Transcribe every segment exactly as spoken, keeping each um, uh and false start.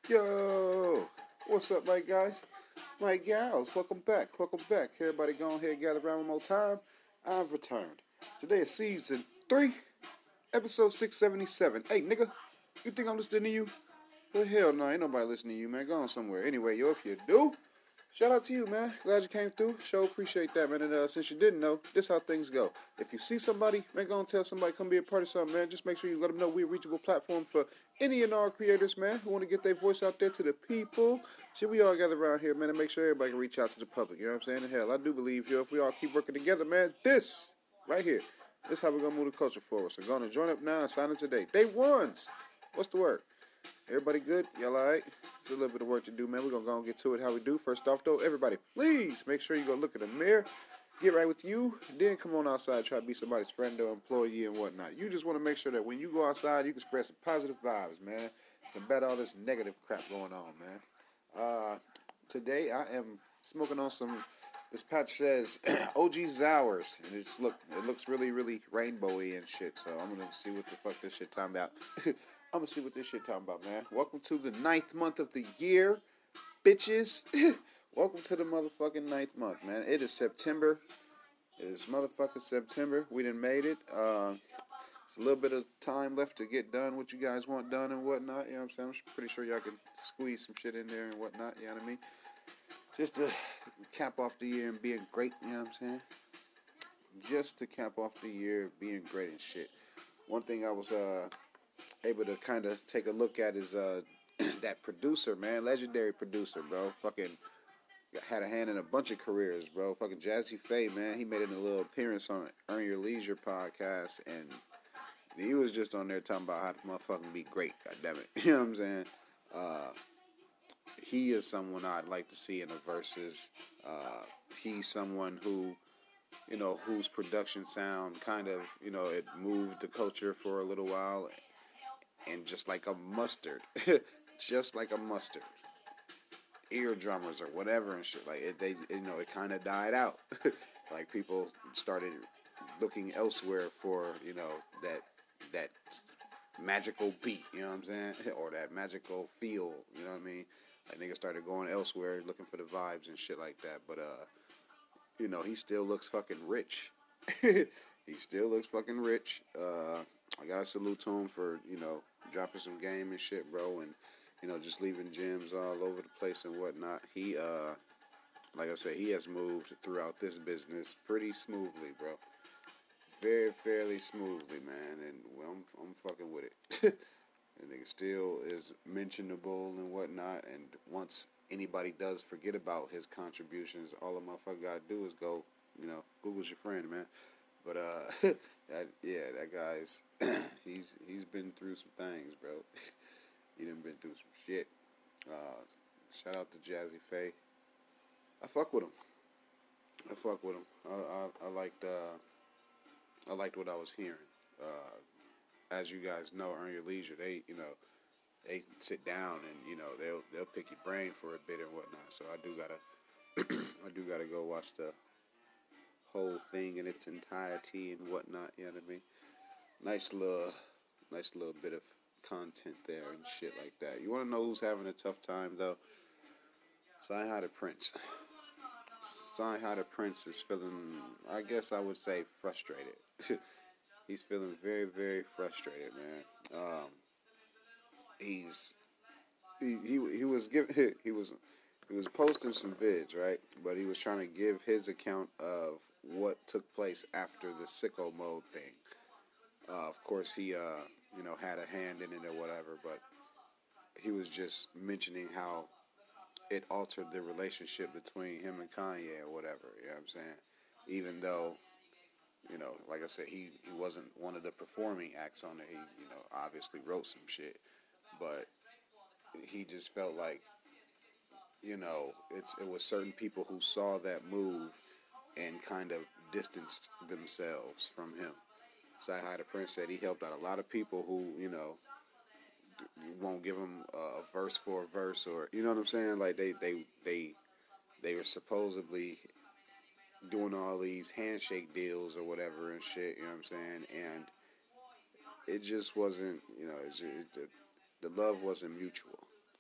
Yo, what's up, my guys, my gals? Welcome back, welcome back. Everybody, go ahead and gather around one more time. I've returned. Today is season three, episode six seventy-seven. Hey, nigga, you think I'm listening to you? Well, hell no, ain't nobody listening to you, man. Go on somewhere. Anyway, yo, if you do, shout out to you, man. Glad you came through. Sure appreciate that, man. And uh, since you didn't know, this how things go. If you see somebody, man, go and tell somebody, come be a part of something, man. Just make sure you let them know we're a reachable platform for any and all creators, man, who want to get their voice out there to the people. Shit, we all gather around here, man, and make sure everybody can reach out to the public. You know what I'm saying? And hell, I do believe, yo, if we all keep working together, man, this right here, this is how we're going to move the culture forward. So go on and join up now and sign up today. Day ones. What's the word? Everybody good? Y'all alright? There's a little bit of work to do, man. We're going to go and get to it how we do. First off, though, everybody, please make sure you go look in the mirror, get right with you, then come on outside, try to be somebody's friend or employee and whatnot. You just want to make sure that when you go outside, you can spread some positive vibes, man. Combat all this negative crap going on, man. Uh, today, I am smoking on some, this patch says O G Zowers, and it's look, it looks really, really rainbowy and shit, so I'm going to see what the fuck this shit talking about. I'm going to see what this shit talking about, man. Welcome to the ninth month of the year, bitches. Welcome to the motherfucking ninth month, man. It is September. It is motherfucking September. We done made it. Uh, it's a little bit of time left to get done what you guys want done and whatnot. You know what I'm saying? I'm pretty sure y'all can squeeze some shit in there and whatnot. You know what I mean? Just to cap off the year and being great. You know what I'm saying? Just to cap off the year being great and shit. One thing I was... uh. able to kind of take a look at is uh, that producer, man, legendary producer, bro. Fucking had a hand in a bunch of careers, bro. Fucking Jazzy Faye, man. He made it a little appearance on Earn Your Leisure podcast, and he was just on there talking about how to motherfucking be great. God damn it, you know what I'm saying? Uh, he is someone I'd like to see in the verses. Uh, he's someone who, you know, whose production sound kind of, you know, it moved the culture for a little while. And just like a mustard, just like a mustard, eardrummers or whatever and shit, like it, they, you know, it kind of died out. Like people started looking elsewhere for, you know, that that magical beat, you know what I'm saying, or that magical feel, you know what I mean? Like niggas started going elsewhere, looking for the vibes and shit like that. But uh, you know, he still looks fucking rich. He still looks fucking rich. Uh, I gotta salute to him for, you know, dropping some game and shit, bro, and, you know, just leaving gems all over the place and whatnot. He, uh, like I said, he has moved throughout this business pretty smoothly, bro. Very, fairly smoothly, man, and well, I'm, I'm fucking with it. And nigga still is mentionable and whatnot, and once anybody does forget about his contributions, all a motherfucker gotta do is go, you know, Google's your friend, man. But uh, that, yeah, that guy's he's he's been through some things, bro. He done been through some shit. Uh, shout out to Jazzy Faye. I fuck with him. I fuck with him. I I, I liked uh, I liked what I was hearing. Uh, as you guys know, Earn Your Leisure, they you know they sit down and you know they'll they'll pick your brain for a bit and whatnot. So I do gotta I do gotta go watch the whole thing in its entirety and whatnot, you know what I mean? Nice little, nice little bit of content there and shit like that. You want to know who's having a tough time, though? Sci-Hi the Prince. Sci-Hi the Prince is feeling, I guess I would say, frustrated. He's feeling very, very frustrated, man. Um, he's, he, he, he was giving, he was, he was posting some vids, right? But he was trying to give his account of what took place after the sicko mode thing. Uh, of course, he, uh, you know, had a hand in it or whatever, but he was just mentioning how it altered the relationship between him and Kanye or whatever, you know what I'm saying? Even though, you know, like I said, he, he wasn't one of the performing acts on it. He, you know, obviously wrote some shit, but he just felt like, you know, it's it was certain people who saw that move and kind of distanced themselves from him. Sci-Hi the Prince said he helped out a lot of people who, you know, won't give him a verse for a verse, or, you know what I'm saying? Like, they, they, they, they were supposedly doing all these handshake deals or whatever and shit, you know what I'm saying? And it just wasn't, you know, it's just, it, the, the love wasn't mutual.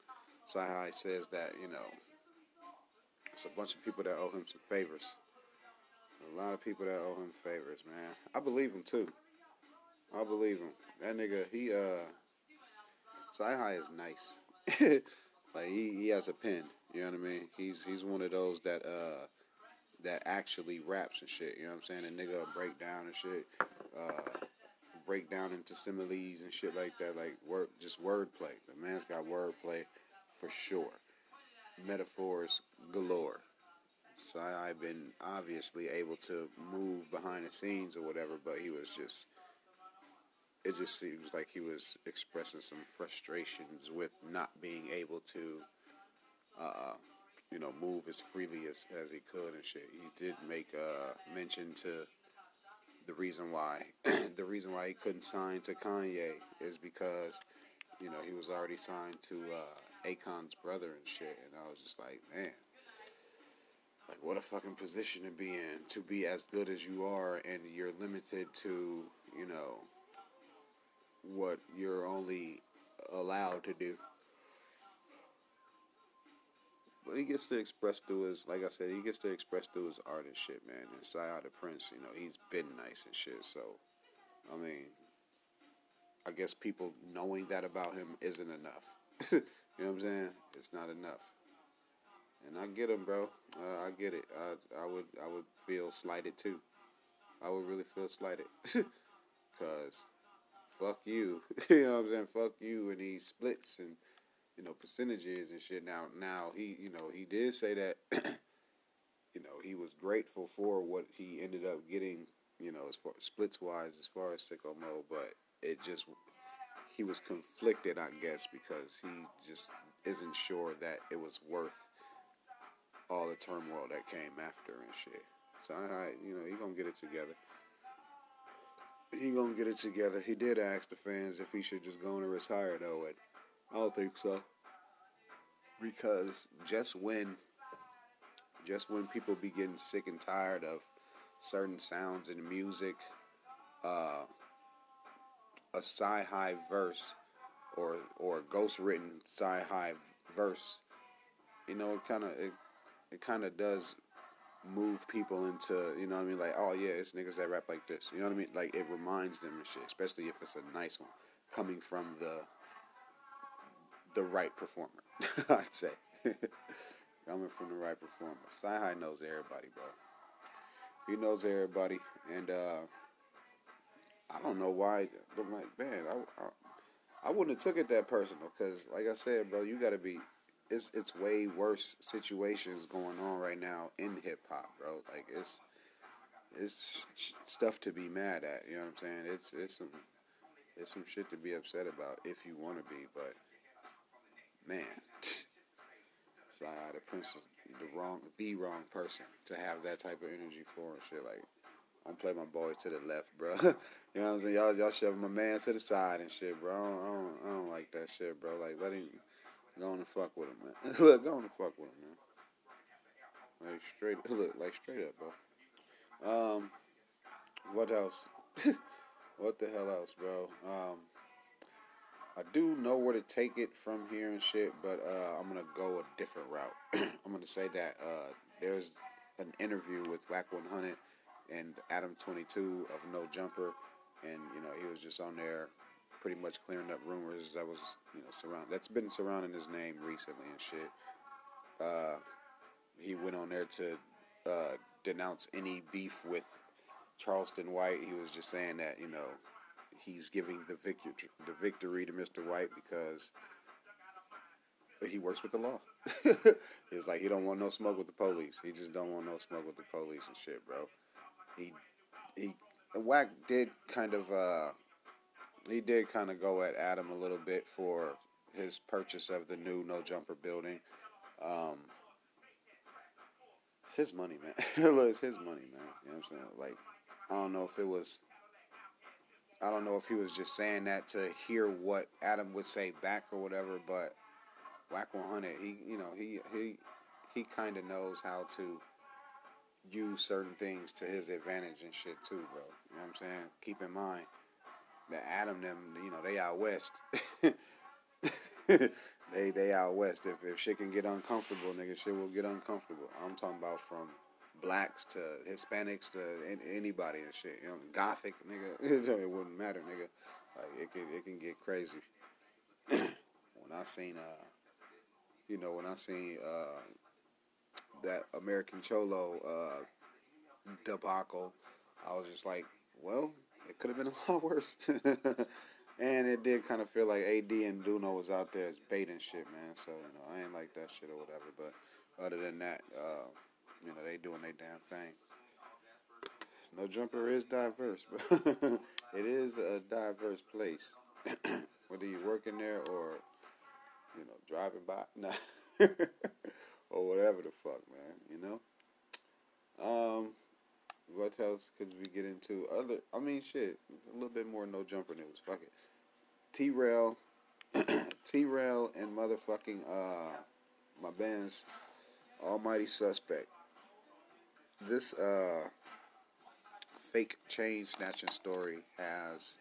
Sci-Hi says that, you know, it's a bunch of people that owe him some favors. A lot of people that owe him favors, man. I believe him too. I believe him. That nigga, he uh, Sci-Hi is nice. Like he, he has a pen. You know what I mean? He's he's one of those that uh that actually raps and shit. You know what I'm saying? A nigga will break down and shit. Uh, break down into similes and shit like that. Like word, just wordplay. The man's got wordplay for sure. Metaphors galore. So I, I've been obviously able to move behind the scenes or whatever, but he was just, it just seems like he was expressing some frustrations with not being able to, uh, you know, move as freely as, as he could and shit. He did make uh, mention to the reason why, the reason why he couldn't sign to Kanye is because, you know, he was already signed to uh, Akon's brother and shit, and I was just like, man. Like, what a fucking position to be in, to be as good as you are, and you're limited to, you know, what you're only allowed to do. But he gets to express through his, like I said, he gets to express through his art and shit, man. And Sci-Hi the Prince, you know, he's been nice and shit. So, I mean, I guess people knowing that about him isn't enough. You know what I'm saying? It's not enough. And I get him, bro. Uh, I get it. I I would I would feel slighted too. I would really feel slighted. Cause fuck you. You know what I'm saying? Fuck you and these splits and, you know, percentages and shit. Now now he you know, he did say that you know, he was grateful for what he ended up getting, you know, as far splits wise as far as Sicko Mode, but it just he was conflicted, I guess, because he just isn't sure that it was worth all the turmoil that came after and shit. So I, you know, he gonna get it together. He gonna get it together. He did ask the fans if he should just go and retire though, and I don't think so. Because just when, just when people be getting sick and tired of certain sounds in music, uh, a Sci-Hi verse or or ghost written Sci-Hi verse, you know, it kind of it, it kind of does move people into, you know what I mean, like, oh yeah, it's niggas that rap like this, you know what I mean, like, it reminds them and shit, especially if it's a nice one, coming from the, the right performer, I'd say, coming from the right performer. Sci-Hi knows everybody, bro, he knows everybody, and, uh, I don't know why, I'm like, man, I, I, I wouldn't have took it that personal, because, like I said, bro, you gotta be, It's it's way worse situations going on right now in hip hop, bro. Like it's it's stuff to be mad at. You know what I'm saying? It's it's some it's some shit to be upset about if you want to be. But man, Sci-Hi the Prince is the wrong the wrong person to have that type of energy for and shit. Like I'm play my boy to the left, bro. You know what I'm saying? Y'all y'all shoving my man to the side and shit, bro. I don't, I don't, I don't like that shit, bro. Like let him. Go on and fuck with him, man. Look, go on and fuck with him, man. Like straight, look, like straight up, bro. Um, what else? What the hell else, bro? Um, I do know where to take it from here and shit, but uh, I'm gonna go a different route. I'm gonna say that uh, there's an interview with Wack one hundred and Adam twenty-two of No Jumper, and you know he was just on there pretty much clearing up rumors that was, you know, surround that's been surrounding his name recently and shit. Uh, he went on there to uh, denounce any beef with Charleston White. He was just saying that, you know, he's giving the victory the victory to Mister White because he works with the law. It's like he don't want no smoke with the police. He just don't want no smoke with the police and shit, bro. He he Wack did kind of uh He did kind of go at Adam a little bit for his purchase of the new No Jumper building. Um, it's his money, man. It's his money, man. You know what I'm saying? Like, I don't know if it was, I don't know if he was just saying that to hear what Adam would say back or whatever, but Wack one hundred, he, you know, he, he, he kind of knows how to use certain things to his advantage and shit too, bro. You know what I'm saying? Keep in mind, that Adam them, you know, they out west. They they they out west. If if shit can get uncomfortable, nigga, shit will get uncomfortable. I'm talking about from blacks to Hispanics to anybody and shit. You know, Gothic, nigga. It wouldn't matter, nigga. Like it can it can get crazy. When I seen uh, you know, when I seen uh that American Cholo uh debacle, I was just like, well, it could have been a lot worse. And it did kind of feel like A D and Duno was out there as bait and shit, man. So, you know, I ain't like that shit or whatever. But other than that, uh, you know, they doing their damn thing. No Jumper is diverse, but it is a diverse place. Whether you're working there or, you know, driving by, nah. Or whatever the fuck, man, you know? Um, what else could we get into? Other, I mean, shit, a little bit more No Jumper news. Fuck it. T-Rail, T-Rail and motherfucking, uh, my band's Almighty Suspect. This, uh, fake chain snatching story has,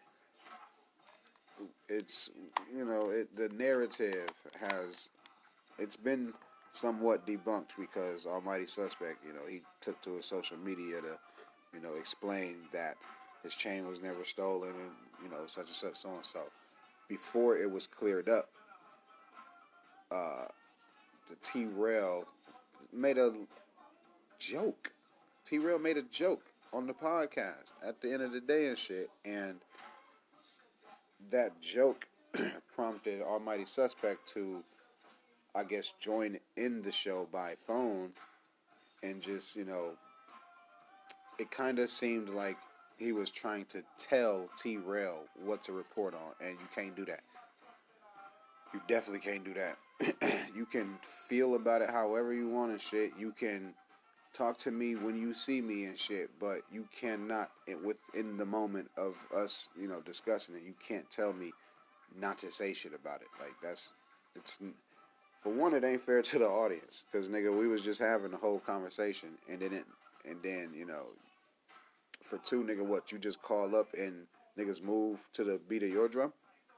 it's, you know, it, the narrative has, it's been somewhat debunked because Almighty Suspect, you know, he took to his social media to, you know, explain that his chain was never stolen and, you know, such and such, so and so. Before it was cleared up, uh, the T-Rail made a joke. T-Rail made a joke on the podcast at the end of the day and shit, and that joke prompted Almighty Suspect to, I guess, join in the show by phone and just, you know, it kind of seemed like he was trying to tell T-Rail what to report on, and you can't do that. You definitely can't do that. You can feel about it however you want and shit. You can talk to me when you see me and shit, but you cannot, within the moment of us, you know, discussing it, you can't tell me not to say shit about it. Like, that's, it's, for one, it ain't fair to the audience, because, nigga, we was just having a whole conversation, and then, it, and then, you know, for two, nigga, what, you just call up and niggas move to the beat of your drum?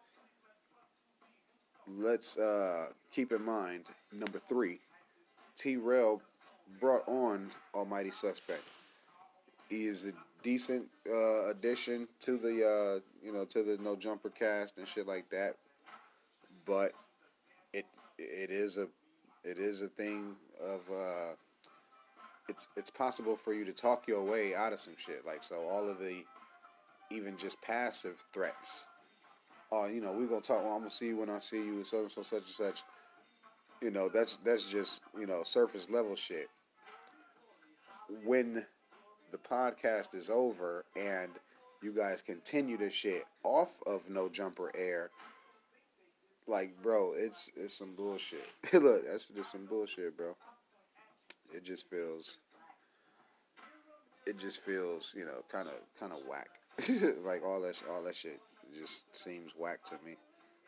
Let's uh, keep in mind, number three, T-Rail brought on Almighty Suspect. He is a decent uh, addition to the, uh, you know, to the No Jumper cast and shit like that. But it it is a it is a thing of uh, it's it's possible for you to talk your way out of some shit. Like, so all of the even just passive threats. Oh, uh, you know, we're gonna talk. Well, I'm gonna see you when I see you, so and so, such and such. You know, that's that's just, you know, surface level shit. When the podcast is over and you guys continue to shit off of No Jumper Air, like, bro, it's it's some bullshit. Look, that's just some bullshit, bro. It just feels, it just feels, you know, kind of kind of whack. Like all that all that shit just seems whack to me.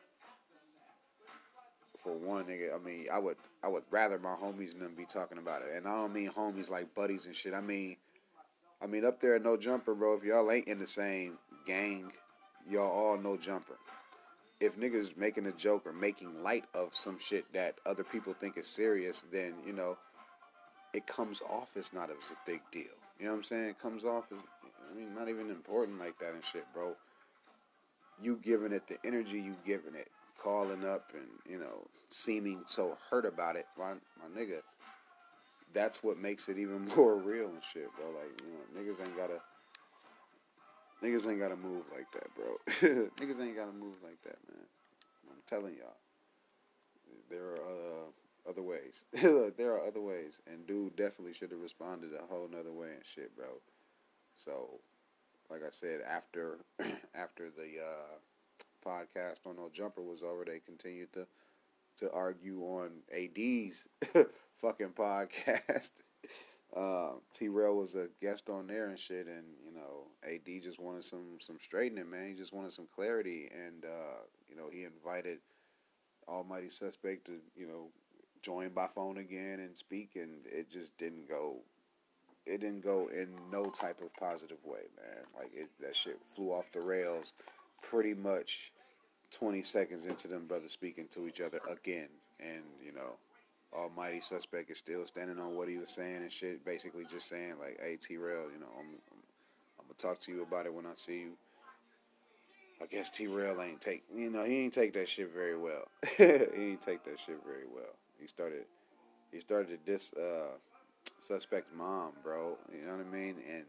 For one, nigga, I mean, I would I would rather my homies and them be talking about it, and I don't mean homies like buddies and shit. I mean, I mean up there at No Jumper, bro. If y'all ain't in the same gang, y'all all No Jumper. If niggas making a joke or making light of some shit that other people think is serious, then, you know, it comes off as not as a big deal. You know what I'm saying? It comes off as, I mean, not even important like that and shit, bro. You giving it the energy you giving it, calling up and, you know, seeming so hurt about it, my, my nigga, that's what makes it even more real and shit, bro. Like, you know, niggas ain't gotta, niggas ain't gotta move like that, bro. Niggas ain't gotta move like that, man. I'm telling y'all. There are uh, other ways. There are other ways. And dude definitely should have responded a whole nother way and shit, bro. So, like I said, after after the uh, podcast on No Jumper was over, they continued to, to argue on A D's fucking podcast. Uh, T-Rail was a guest on there and shit, and, you know, A D just wanted some, some straightening, man. He just wanted some clarity, and, uh, you know, he invited Almighty Suspect to, you know, join by phone again and speak, and it just didn't go, it didn't go in no type of positive way, man. Like, it, that shit flew off the rails pretty much twenty seconds into them brothers speaking to each other again, and you know, Almighty Suspect is still standing on what he was saying and shit, basically just saying like, "Hey T-Rail, you know, I'm, I'm, I'm gonna talk to you about it when I see you." I guess T-Rail ain't take, you know, he ain't take that shit very well. He ain't take that shit very well. He started, he started to diss uh, Suspect's mom, bro. You know what I mean? And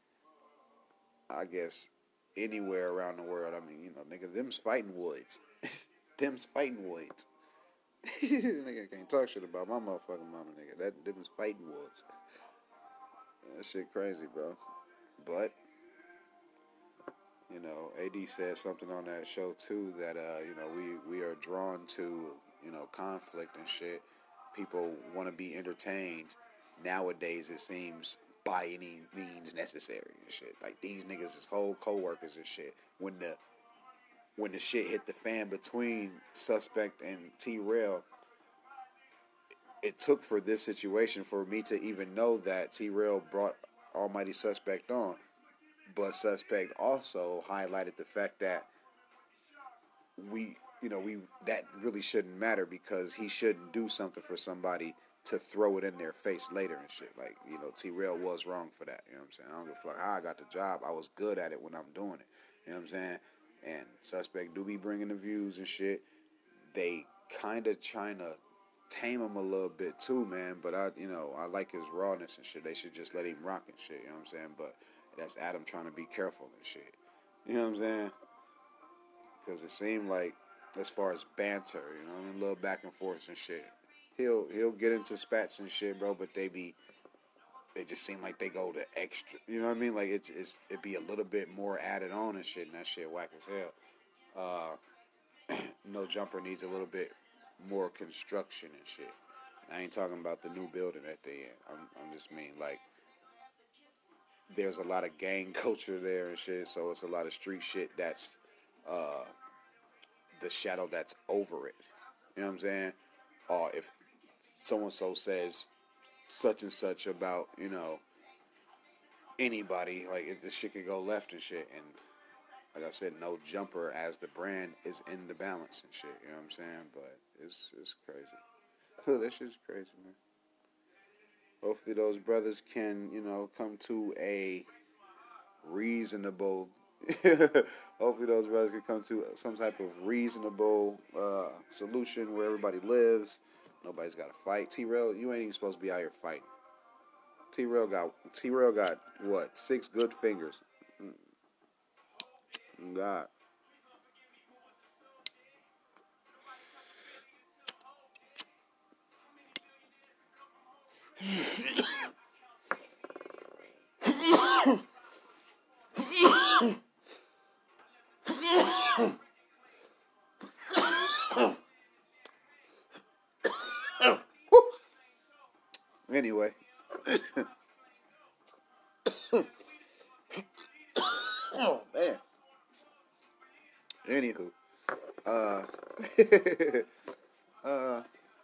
I guess anywhere around the world, I mean, you know, nigga, them's fighting woods. Them's fighting woods. Nigga can't talk shit about my motherfucking mama, nigga. That them's fighting woods. That shit crazy, bro. But you know, A D said something on that show too that uh, you know, we we are drawn to, you know, conflict and shit. People want to be entertained. Nowadays, it seems by any means necessary and shit. Like these niggas is whole co-workers and shit. When the when the shit hit the fan between Suspect and T-Rail, it took for this situation for me to even know that T-Rail brought Almighty Suspect on. But Suspect also highlighted the fact that we, you know, we that really shouldn't matter because he shouldn't do something for somebody to throw it in their face later and shit. Like, you know, T-Rail was wrong for that. You know what I'm saying? I don't give a fuck how I got the job. I was good at it when I'm doing it. You know what I'm saying? And Suspect do be bringing the views and shit. They kind of trying to tame him a little bit too, man. But I, you know, I like his rawness and shit. They should just let him rock and shit. You know what I'm saying? But that's Adam trying to be careful and shit. You know what I'm saying? Because it seemed like, as far as banter, you know, a little back and forth and shit. He'll he'll get into spats and shit, bro. But they be, they just seem like they go to extra. You know what I mean? Like it's it's it be a little bit more added on and shit, and that shit whack as hell. Uh, No Jumper needs a little bit more construction and shit. I ain't talking about the new building at the end. I'm I'm just mean like, there's a lot of gang culture there and shit, so it's a lot of street shit that's uh, the shadow that's over it. You know what I'm saying? Or if someone so says such and such about, you know, anybody, like, this shit could go left and shit. And like I said, No Jumper as the brand is in the balance and shit. You know what I'm saying? But it's it's crazy. That shit's crazy, man. Hopefully those brothers can, you know, come to a reasonable hopefully those brothers can come to some type of reasonable uh, solution where everybody lives. Nobody's got to fight. T-Rail, you ain't even supposed to be out here fighting. T-Rail got T-Rail got what? Six good fingers. God. Anyway. Oh man. Anywho, uh, uh,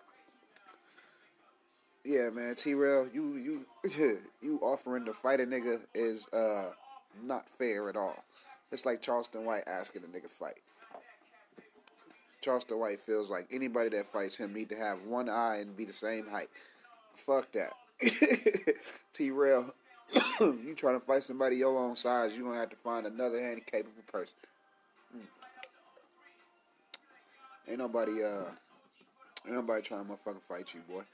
yeah, man, T-Rail, you you you offering to fight a nigga is uh not fair at all. It's like Charleston White asking a nigga fight. Charleston White feels like anybody that fights him need to have one eye and be the same height. Fuck that. T-Rail, you trying to fight somebody your own size, you gonna have to find another handicapable person. Mm. Ain't nobody uh ain't nobody trying to motherfucking fight you, boy.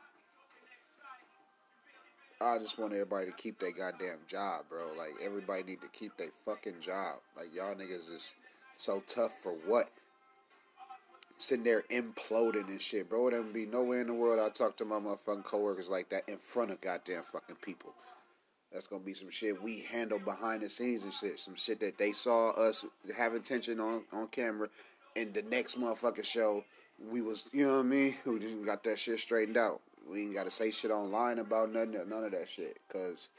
I just want everybody to keep their goddamn job, bro. Like, everybody need to keep their fucking job. Like, y'all niggas is so tough for what? Sitting there imploding and shit, bro. There would be nowhere in the world I talk to my motherfucking coworkers like that in front of goddamn fucking people. That's gonna be some shit we handle behind the scenes and shit. Some shit that they saw us have attention on, on camera. And the next motherfucking show, we was, you know what I mean? We just got that shit straightened out. We ain't got to say shit online about nothing, none of that shit. Because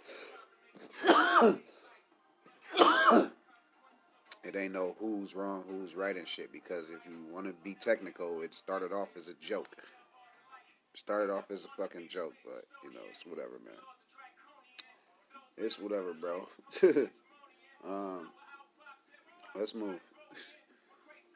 it ain't no who's wrong, who's right and shit. Because if you want to be technical, it started off as a joke. It started off as a fucking joke. But, you know, it's whatever, man. It's whatever, bro. um, let's move.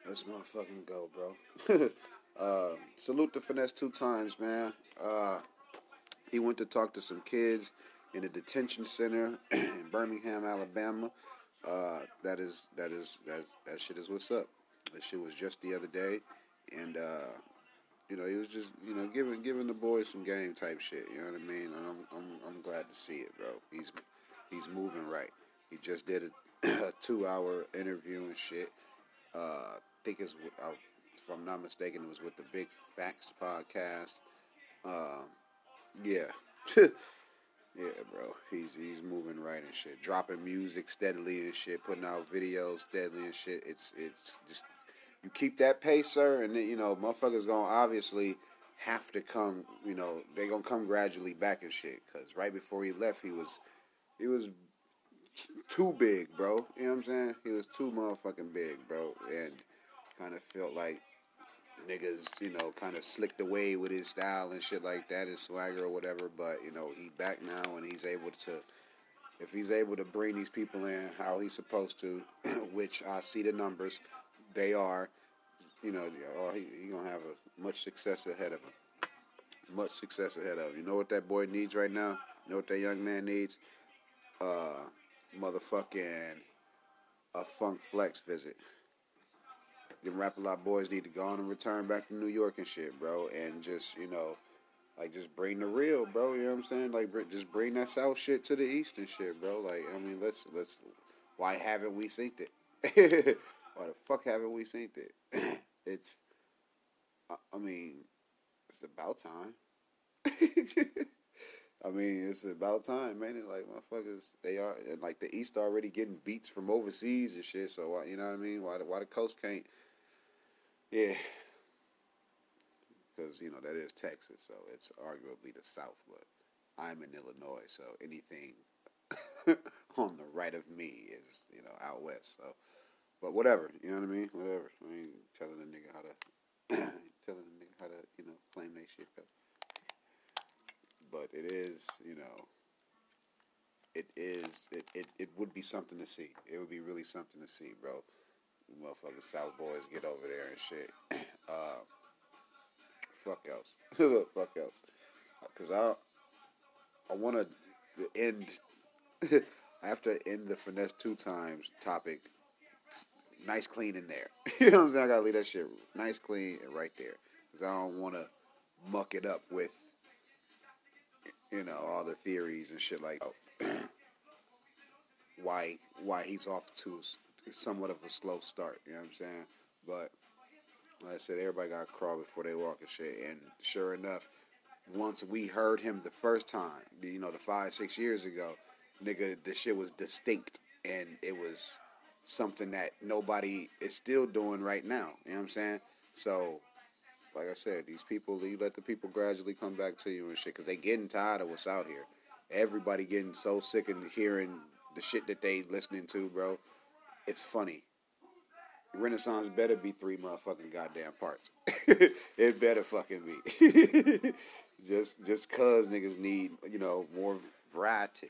Let's motherfucking go, bro. uh, salute the finesse two times, man. Uh, he went to talk to some kids in a detention center in Birmingham, Alabama. Uh, that is that is that that shit is what's up. That shit was just the other day, and uh, you know he was just you know giving giving the boys some game type shit. You know what I mean? And I'm I'm I'm glad to see it, bro. He's he's moving right. He just did a, a two hour interview and shit. Uh, I think it's uh, if I'm not mistaken, it was with the Big Facts podcast. Uh, yeah. Yeah, bro. He's he's moving right and shit. Dropping music steadily and shit. Putting out videos steadily and shit. It's it's just you keep that pace, sir, and then, you know motherfuckers gonna obviously have to come. You know they gonna come gradually back and shit. Cause right before he left, he was he was too big, bro. You know what I'm saying? He was too motherfucking big, bro, and kind of felt like niggas, you know, kind of slicked away with his style and shit like that, his swagger or whatever. But you know, he back now and he's able to, if he's able to bring these people in how he's supposed to, which I see the numbers, they are, you know, oh, he, he gonna have a much success ahead of him. Much success ahead of him. You know what that boy needs right now? You know what that young man needs? Uh, motherfucking a Funk Flex visit. Them Rap a Lot boys need to go on and return back to New York and shit, bro, and just you know, like just bring the real, bro. You know what I'm saying? Like just bring that South shit to the East and shit, bro. Like I mean, let's let's. Why haven't we seen it? Why the fuck haven't we seen it? It's, I mean, it's about time. I mean, it's about time, man. It like motherfuckers, they are and like the East already getting beats from overseas and shit. So why, you know what I mean? Why the, why the coast can't? Yeah, because you know that is Texas, so it's arguably the South. But I'm in Illinois, so anything on the right of me is you know out west. So, but whatever, you know what I mean? Whatever. I mean, telling a nigga how to telling a nigga how to you know claim they shit. Up. But it is, you know, it is it, it it would be something to see. It would be really something to see, bro. Motherfucking South boys get over there and shit. Uh, fuck else. Fuck else. Because I I want to end. I have to end the finesse two times topic. Nice clean in there. You know what I'm saying? I gotta leave that shit nice clean and right there. Because I don't want to muck it up with you know all the theories and shit like that. why why he's off to somewhat of a slow start. You know what I'm saying? But like I said, everybody got to crawl before they walk and shit. And sure enough, once we heard him the first time, you know, the five, six years ago, nigga, the shit was distinct. And it was something that nobody is still doing right now. You know what I'm saying? So, like I said, these people, you let the people gradually come back to you and shit. Because they getting tired of what's out here. Everybody getting so sick of hearing the shit that they listening to, bro. It's funny. Renaissance better be three motherfucking goddamn parts. It better fucking be. just just cause niggas need, you know, more variety.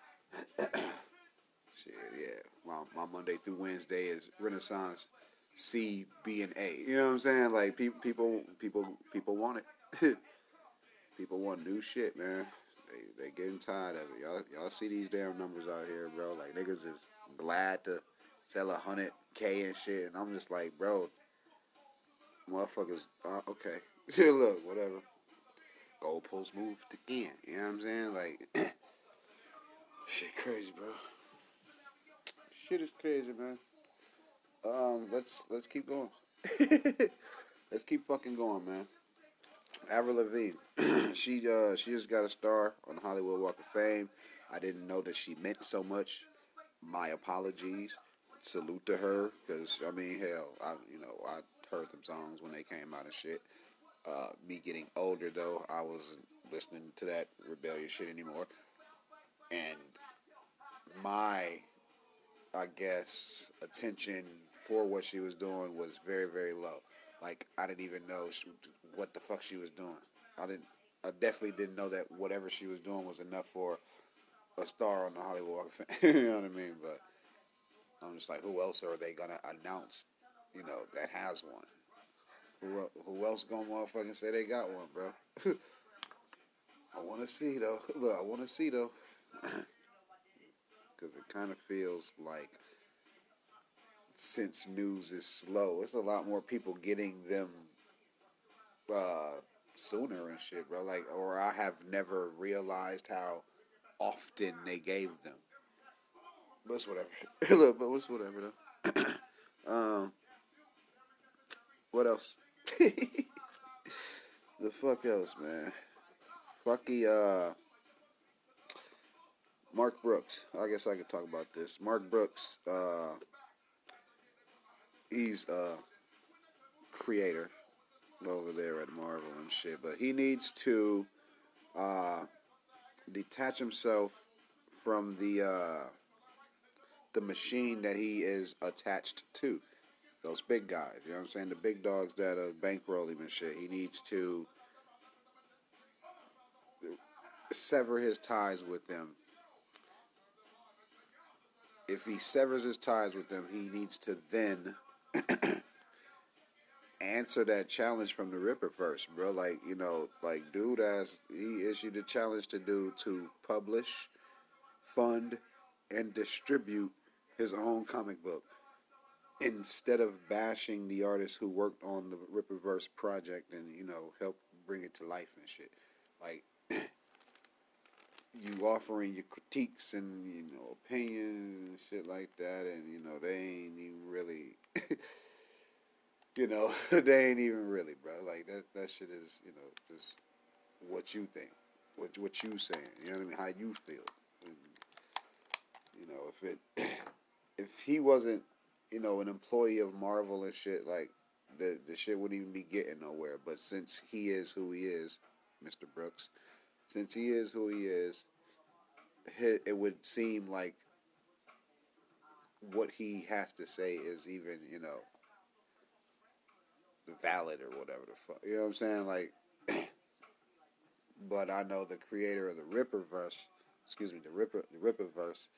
Shit, yeah. My, my Monday through Wednesday is Renaissance C, B, and A. You know what I'm saying? Like people people people people want it. People want new shit, man. They they getting tired of it. Y'all y'all see these damn numbers out here, bro. Like niggas is glad to sell a hundred K and shit, and I'm just like, bro, motherfuckers. Uh, okay, look, whatever. Goalpost moved again. You know what I'm saying? Like, shit, crazy, bro. Shit is crazy, man. Um, let's let's keep going. Let's keep fucking going, man. Avril Lavigne, she uh she just got a star on the Hollywood Walk of Fame. I didn't know that she meant so much. My apologies. Salute to her, because I mean, hell, I you know I heard them songs when they came out and shit. Uh, me getting older though, I wasn't listening to that rebellious shit anymore, and my I guess attention for what she was doing was very very low. Like I didn't even know she, what the fuck she was doing. I didn't. I definitely didn't know that whatever she was doing was enough for a star on the Hollywood Walk of Fame. You know what I mean? But I'm just like, who else are they gonna announce? you know, that has one. Who who else gonna motherfucking say they got one, bro? I want to see though. Look, I want to see though, because it kind of feels like since news is slow, it's a lot more people getting them uh, sooner and shit, bro. Like, or I have never realized how often they gave them. But it's whatever. Look, but it's whatever though. um, what else? The fuck else, man? Fucky, uh, Mark Brooks. I guess I could talk about this. Mark Brooks, uh, he's a creator over there at Marvel and shit, but he needs to uh, detach himself from the uh, the machine that he is attached to. Those big guys, you know what I'm saying? The big dogs that are bankroll him and shit. He needs to sever his ties with them. If he severs his ties with them, he needs to then answer that challenge from the Ripperverse, bro. Like, you know, like dude as he issued a challenge to do to publish, fund, and distribute his own comic book instead of bashing the artists who worked on the Ripperverse project and, you know, helped bring it to life and shit. Like you offering your critiques and, you know, opinions and shit like that, and, you know, they ain't even really you know, they ain't even really, bro. Like that that shit is, you know, just what you think. What what you saying. You know what I mean? How you feel. And, you know, if it if he wasn't, you know, an employee of Marvel and shit, like the the shit wouldn't even be getting nowhere. But since he is who he is, Mister Brooks, since he is who he is, it would seem like what he has to say is even, you know, valid or whatever the fuck. You know what I'm saying? Like, but I know the creator of the Ripperverse, excuse me, the Ripper, the Ripperverse,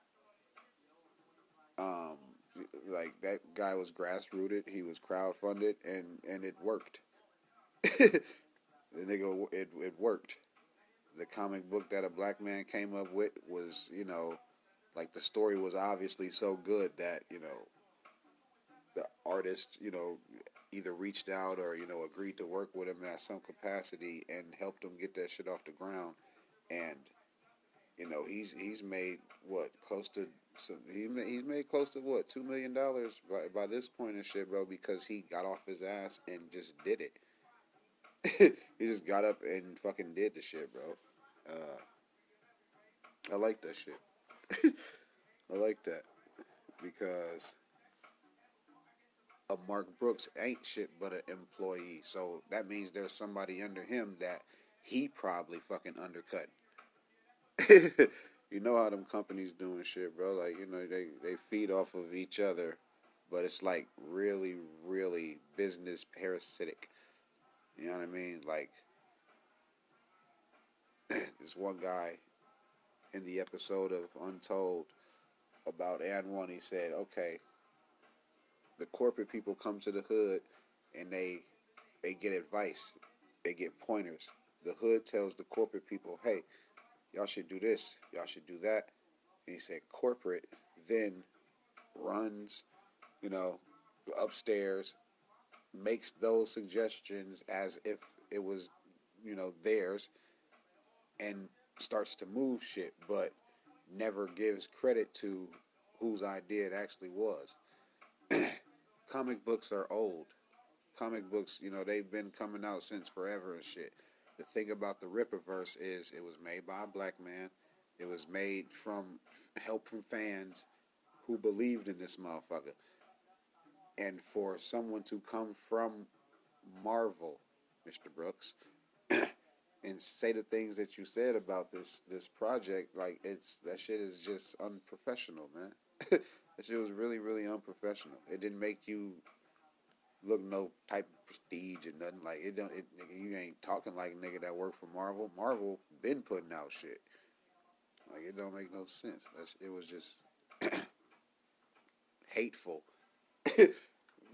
um, like that guy was grassrooted. He was crowdfunded, and and it worked. The nigga, it it worked. The comic book that a black man came up with was, you know, like the story was obviously so good that, you know, the artist, you know, either reached out or, you know, agreed to work with him at some capacity and helped him get that shit off the ground. And, you know, he's he's made what, close to some, he he's made close to what, two million dollars by by this point and shit, bro, because he got off his ass and just did it. He just got up and fucking did the shit, bro. Uh, I like that shit. I like that because a Mark Brooks ain't shit but an employee. So that means there's somebody under him that he probably fucking undercut. You know how them companies doing shit, bro. Like, you know, they, they feed off of each other, but it's like really, really business parasitic. You know what I mean? Like, this one guy in the episode of Untold about And One, he said, okay, the corporate people come to the hood and they they get advice, they get pointers. The hood tells the corporate people, hey, y'all should do this, y'all should do that. And he said corporate then runs, you know, upstairs, makes those suggestions as if it was, you know, theirs, and starts to move shit, but never gives credit to whose idea it actually was. Comic books are old. Comic books, you know, they've been coming out since forever and shit. The thing about the Ripperverse is it was made by a black man. It was made from help from fans who believed in this motherfucker. And for someone to come from Marvel, Mister Brooks, and say the things that you said about this this project, like, it's that shit is just unprofessional, man. That shit was really, really unprofessional. It didn't make you look no type of prestige and nothing. Like, it don't. It, nigga, you ain't talking like a nigga that worked for Marvel. Marvel been putting out shit. Like, it don't make no sense. That's, it was just hateful.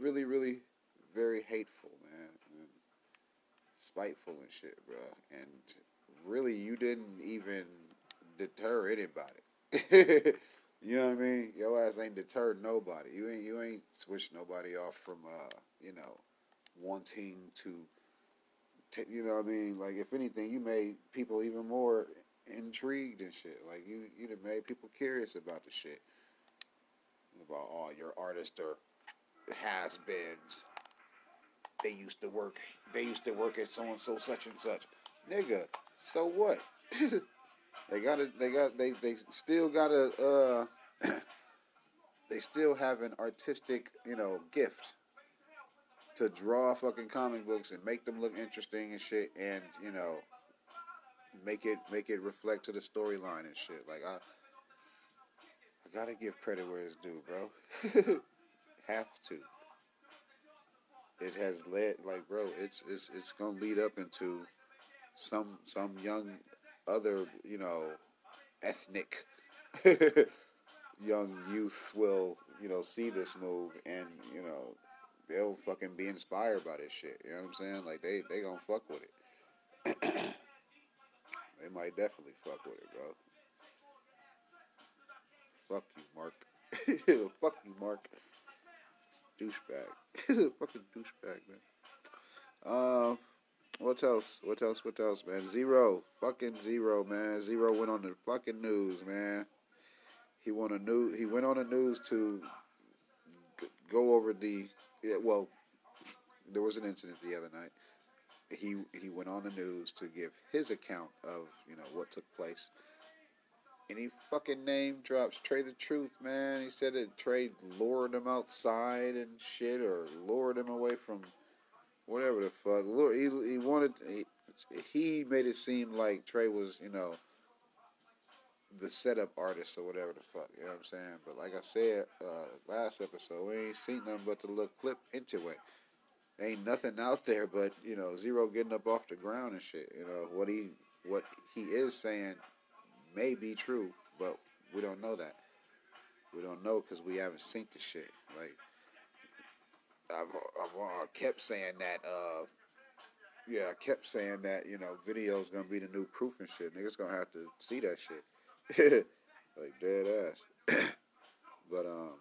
really, really, very hateful, man, and spiteful and shit, bro. And really, you didn't even deter anybody. You know what I mean? Your ass ain't deterred nobody. You ain't you ain't switched nobody off from uh, you know, wanting to t- you know what I mean? Like if anything, you made people even more intrigued and shit. Like you you'd have made people curious about the shit. About oh your artists are has beens. They used to work they used to work at so and so such and such. Nigga, so what? they gotta they got they, they still gotta uh they still have an artistic, you know, gift to draw fucking comic books and make them look interesting and shit, and you know, make it make it reflect to the storyline and shit. Like I, I gotta give credit where it's due, bro. Have to. It has led, like, bro. It's it's it's gonna lead up into some some young other, you know, ethnic young youth will, you know, see this move and, you know, they'll fucking be inspired by this shit. You know what I'm saying? Like they they gonna fuck with it. They might definitely fuck with it, bro. Fuck you, Mark. Fuck you, Mark. Douchebag. Fucking douchebag, man. Um, uh, what else? What else? What else, man? Zero. Fucking Zero, man. Zero went on the fucking news, man. He went on news. He went on the news to g- go over the. Yeah, well, there was an incident the other night. He he went on the news to give his account of, you know, what took place. And he fucking name drops Trey the Truth, man. He said that Trey lured him outside and shit, or lured him away from whatever the fuck. He, he wanted, he, he made it seem like Trey was, you know, the setup artist or whatever the fuck. You know what I'm saying? But like I said uh, last episode, we ain't seen nothing but the little clip into it. Ain't nothing out there but, you know, Zero getting up off the ground and shit. You know, what he what he is saying may be true, but we don't know that. We don't know because we haven't seen the shit. Like I've, I've uh, kept saying that. Uh, yeah, I kept saying that. You know, video's gonna be the new proof and shit. Niggas gonna have to see that shit. Like dead ass. But um,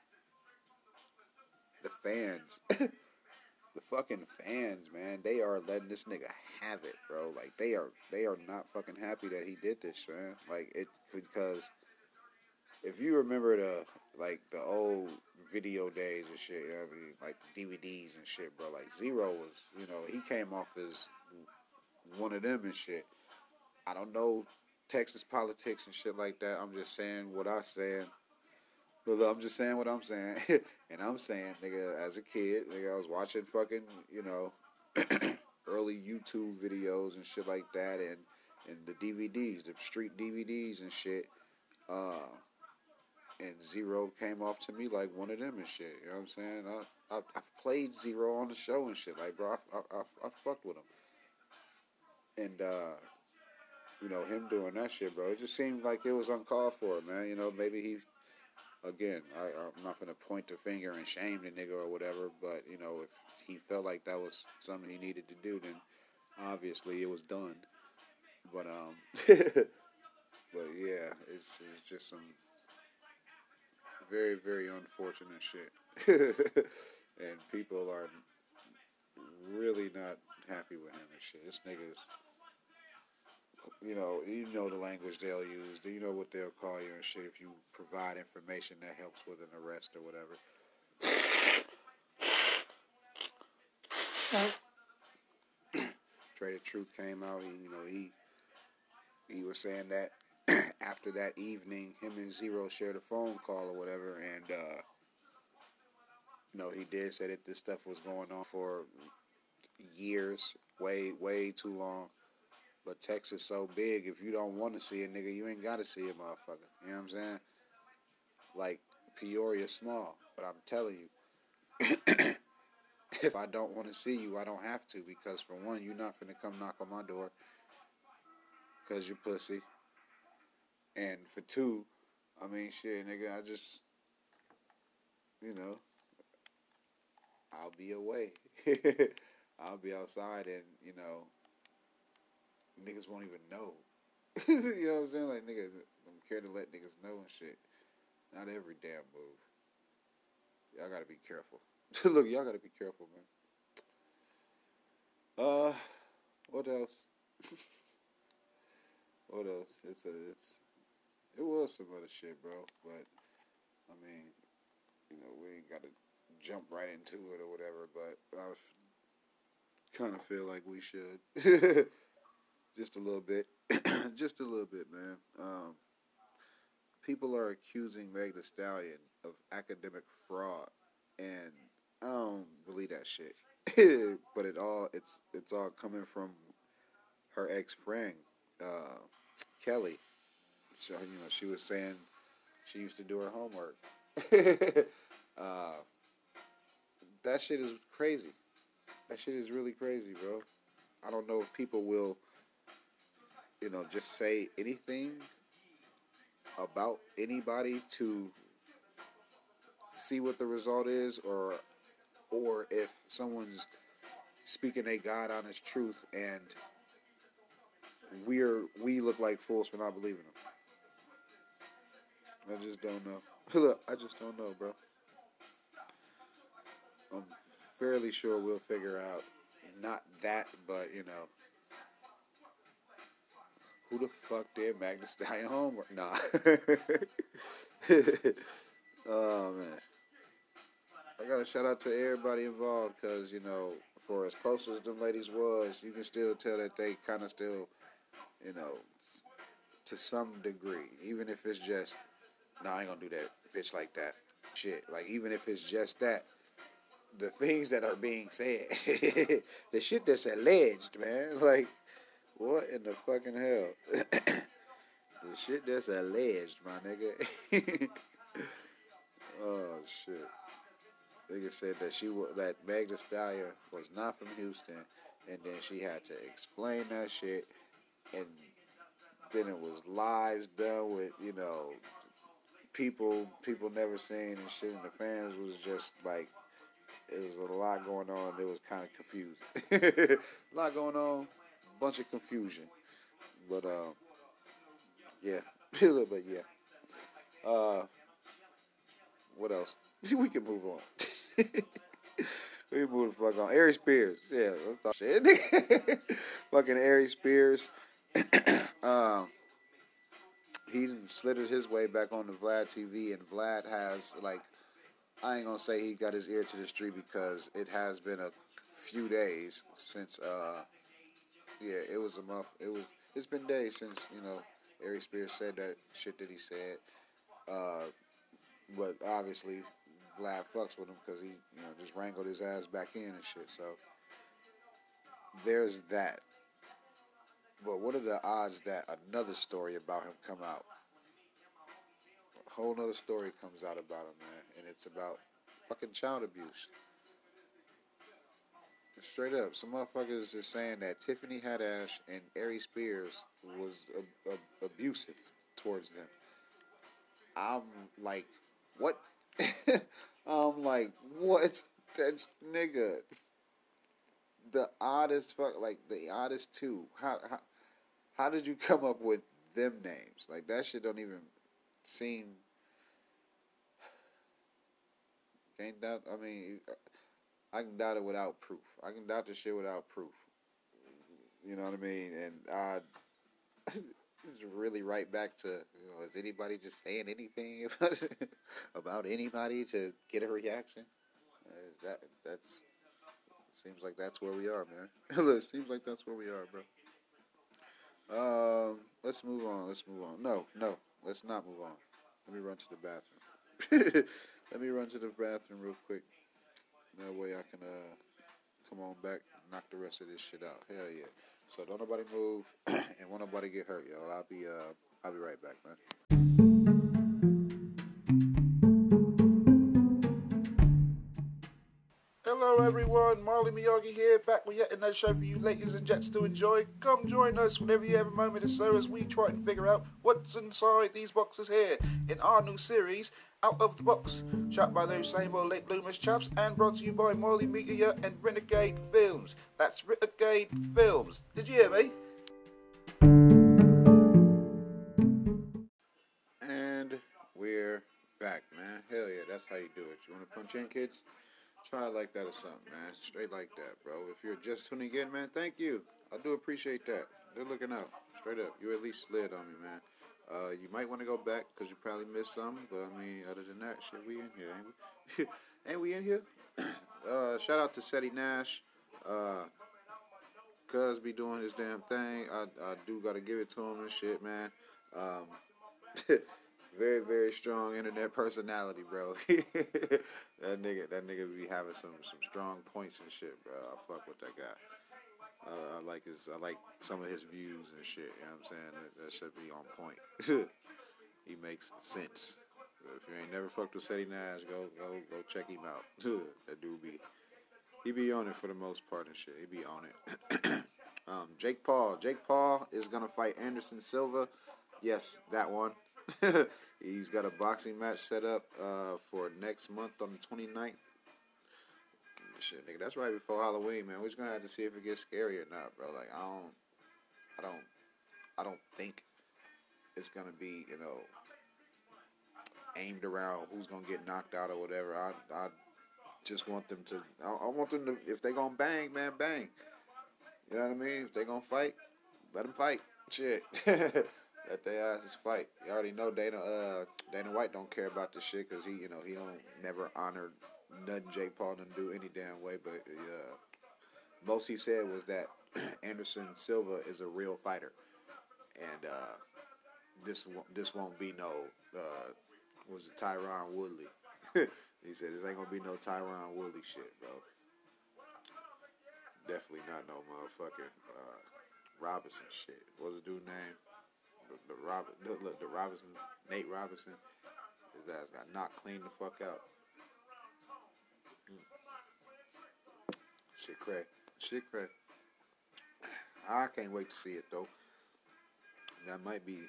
the fans, the fucking fans, man, they are letting this nigga have it, bro. Like they are, they are not fucking happy that he did this, man. Like it because if you remember the like the old video days and shit, you know what I mean, like the D V Ds and shit, bro. Like Zero was, you know, he came off as one of them and shit. I don't know Texas politics and shit like that. I'm just saying what I'm saying. Look, I'm just saying what I'm saying, and I'm saying, nigga, as a kid, nigga, I was watching fucking, you know, early YouTube videos and shit like that, and and the D V Ds, the street D V Ds and shit. Uh, and Zero came off to me like one of them and shit. You know what I'm saying? I, I I've played Zero on the show and shit. Like, bro, I I, I, I fucked with him. And uh, you know, him doing that shit, bro. It just seemed like it was uncalled for, man. You know, maybe he. Again, I, I'm not gonna point the finger and shame the nigga or whatever, but you know, if he felt like that was something he needed to do, then obviously it was done. But um, but yeah, it's it's just some very, very unfortunate shit. And people are really not happy with him and shit. This nigga's, you know, you know the language they'll use. Do you know what they'll call you and shit if you provide information that helps with an arrest or whatever? Trey the Truth came out. He, you know, he he was saying that after that evening, him and Zero shared a phone call or whatever, and uh, you know, he did say that this stuff was going on for years, way, way too long. But Texas so big, if you don't want to see a nigga, you ain't got to see a motherfucker. You know what I'm saying? Like, Peoria small, but I'm telling you, if I don't want to see you, I don't have to, because for one, you're not finna come knock on my door because you're pussy. And for two, I mean, shit, nigga, I just, you know, I'll be away. I'll be outside, and you know, niggas won't even know. You know what I'm saying? Like niggas don't care to let niggas know and shit. Not every damn move. Y'all gotta be careful. Look, y'all gotta be careful, man. Uh, what else? What else? It's a, it's, it was some other shit, bro. But I mean, you know, we ain't gotta jump right into it or whatever. But I kind of feel like we should, just a little bit, just a little bit, man. Um, people are accusing Meg Thee Stallion of academic fraud, and I don't believe that shit. But it all it's it's all coming from her ex friend, uh, Kelly. So, you know, she was saying she used to do her homework. uh, that shit is crazy. That shit is really crazy, bro. I don't know if people will, you know, just say anything about anybody to see what the result is, or or if someone's speaking a God honest truth and we're we look like fools for not believing them. I just don't know. Look, I just don't know, bro. I'm fairly sure we'll figure out not that, but you know, who the fuck did Meg Thee Stallion homework? Nah. Oh man, I gotta shout out to everybody involved, because you know, for as close as them ladies was, you can still tell that they kind of still, you know, to some degree, even if it's just, no, I ain't gonna do that, bitch, like that, shit. Like, even if it's just that, the things that are being said, the shit that's alleged, man, like, what in the fucking hell? The shit that's alleged, my nigga. Oh shit. Nigga said that she was, that Meg Thee Stallion was not from Houston, and then she had to explain that shit, and then it was lives done with, you know, people people never seen and shit, and the fans was just like, it was a lot going on. It was kind of confusing. A lot going on, bunch of confusion. But um, yeah, but yeah. Uh, what else? We can move on. We can move the fuck on. Ari Spears, yeah, let's talk shit. Fucking Ari Spears. um, he's slithered his way back on the Vlad T V, and Vlad has, like, I ain't gonna say he got his ear to the street, because it has been a few days since, uh, yeah, it was a month. It was. It's been days since, you know, Ari Spears said that shit that he said. Uh, but obviously, Vlad fucks with him because he, you know, just wrangled his ass back in and shit. So there's that. But what are the odds that another story about him come out? A whole nother story comes out about him, man, and it's about fucking child abuse. Straight up, some motherfuckers is saying that Tiffany Haddish and Ari Spears was ab- ab- abusive towards them. I'm like, what? I'm like, what? That nigga, the oddest fuck, like the oddest two. How how how did you come up with them names? Like, that shit don't even seem. Can't doubt. I mean, I can doubt it without proof. I can doubt the shit without proof. You know what I mean? And I, it's really right back to, you know, is anybody just saying anything about, about anybody to get a reaction? Uh, that that's seems like that's where we are, man. It seems like that's where we are, bro. Um, let's move on. Let's move on. No, no, let's not move on. Let me run to the bathroom. Let me run to the bathroom real quick. That way I can uh come on back, knock the rest of this shit out. Hell yeah. So don't nobody move and won't nobody get hurt, yo. I'll be uh I'll be right back, man. Hello Hello everyone, Marley Miyagi here, back with yet another show for you ladies and gents to enjoy. Come join us whenever you have a moment or so as we try and figure out what's inside these boxes here in our new series, Out of the Box, shot by those same old late bloomers chaps and brought to you by Marley Media and Renegade Films. That's Renegade Films. Did you hear me? And we're back, man. Hell yeah, that's how you do it. You want to punch in, kids? Try it like that or something, man. Straight like that, bro. If you're just tuning in, man, thank you. I do appreciate that. They're looking out. Straight up. You at least slid on me, man. Uh, you might want to go back because you probably missed something. But, I mean, other than that, shit, we in here, ain't we? Ain't we in here? uh, shout out to Seti Nash. Uh, Cuz be doing his damn thing. I, I do got to give it to him and shit, man. Um... Very, very strong internet personality, bro. that nigga, that nigga be having some, some strong points and shit, bro. I fuck with that guy. Uh, I like his, I like some of his views and shit. You know what I'm saying? That, that should be on point. He makes sense. If you ain't never fucked with Seti Nash, go, go, go check him out. That dude be, he be on it for the most part and shit. He be on it. um, Jake Paul, Jake Paul is gonna fight Anderson Silva. Yes, that one. He's got a boxing match set up uh, for next month on the twenty-ninth. Shit, nigga, that's right before Halloween, man. We're just gonna have to see if it gets scary or not, bro. Like, I don't, I don't, I don't think it's gonna be, you know, aimed around who's gonna get knocked out or whatever. I, I just want them to, I, I want them to, if they gonna bang, man, bang. You know what I mean? If they gonna fight, let them fight. Shit. Let their asses fight. You already know Dana uh, Dana White don't care about this shit because he, you know, he don't never honor nothing Jake Paul didn't do any damn way. But uh, most he said was that Anderson Silva is a real fighter, and uh, this this won't be no uh, what was it Tyron Woodley? He said this ain't gonna be no Tyron Woodley shit, bro. Definitely not no motherfucking uh, Robinson shit. What was the dude's name? The, the, Rob, the, look, the Robinson, Nate Robinson, his ass got knocked clean the fuck out. Mm. Shit crack. Shit crack. I can't wait to see it though. That might be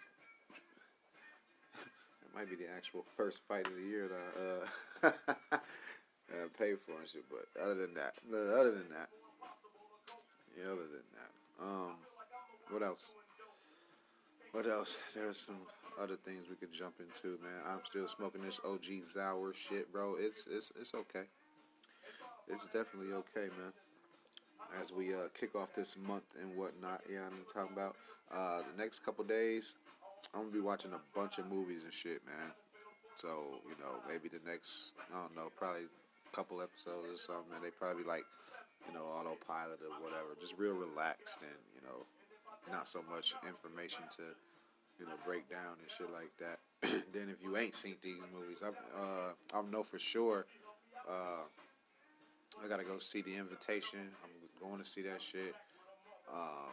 that might be the actual first fight of the year that I uh, uh, paid for and shit. But other than that, other than that, yeah, other than that, um, what else? What else? There's some other things we could jump into, man. I'm still smoking this O G Sour shit, bro. It's it's it's okay. It's definitely okay, man. As we uh, kick off this month and whatnot, yeah, I'm talking about uh, the next couple days. I'm gonna be watching a bunch of movies and shit, man. So you know, maybe the next, I don't know, probably a couple episodes or something. Man, they probably like, you know, autopilot or whatever, just real relaxed and you know. Not so much information to, you know, break down and shit like that. Then if you ain't seen these movies, I uh, I know for sure. Uh, I gotta go see The Invitation. I'm going to see that shit. Um,